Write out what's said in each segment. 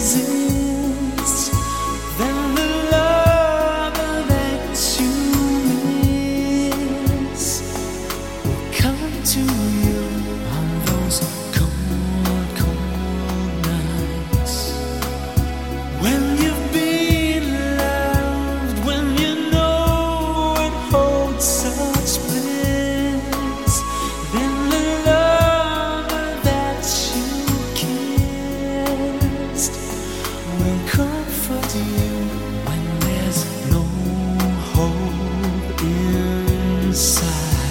exists, then the love that you miss will come to you on those cold, cold nights. When you've been loved, when you know it holds such bliss, then the love that you kissed will comfort you when there's no hope inside.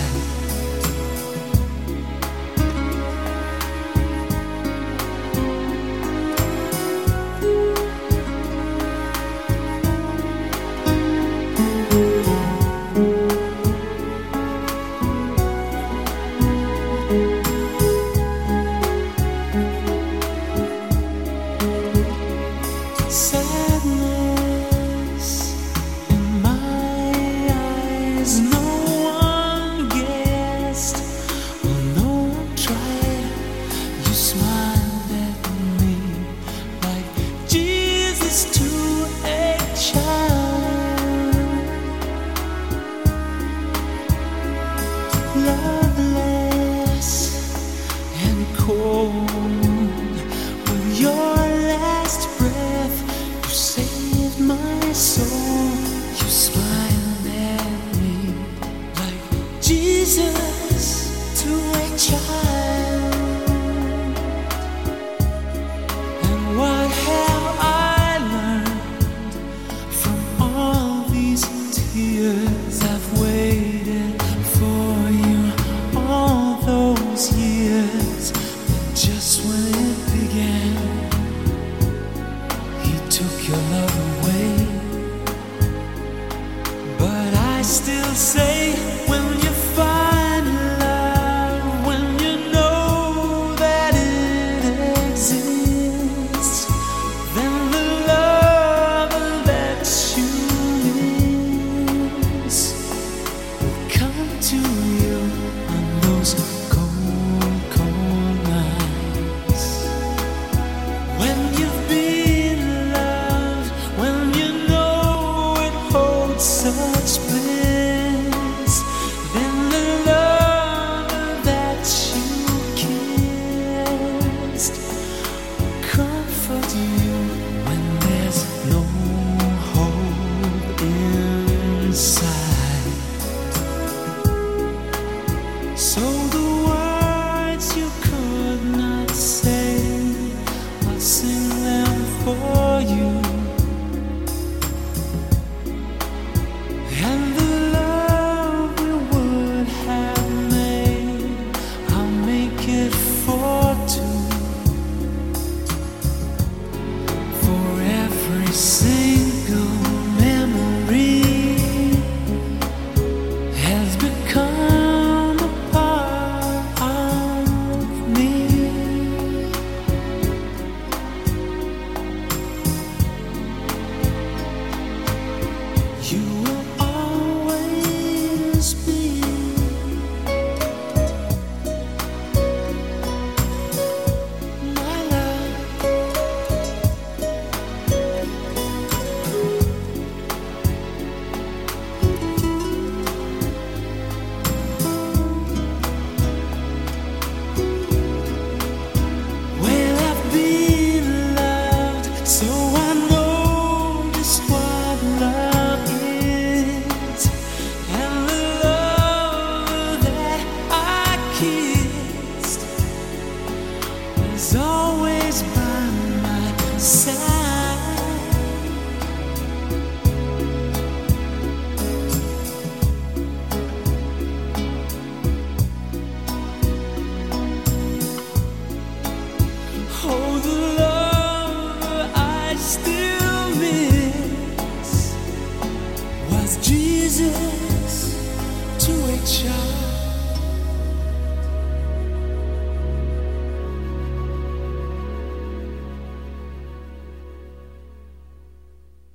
Sadness in my eyes, no one guessed, well, no one tried. You smiled at me like Jesus to a child, loveless and cold. With your last breath, you saved my soul. You smiled at me like Jesus to a child. And what have I learned from all these tears? I've waited for you all those years, and just when it began, He took your love away. But I still say, when you find love, when you know that it exists, then the love that you miss will come to you on those cold, cold nights. When you've been loved, when you know it holds such bliss, then the love that you kissed will comfort you when there's no hope inside. So the words you could not say, I'll sing them for you. And the love we would have made, I'll make it for two. For every single memory has become a part of me. You will always be my love. Well, I've been loved, so I know just what love is. And the love that I kissed was always by my side. Oh, the love I still miss was Jesus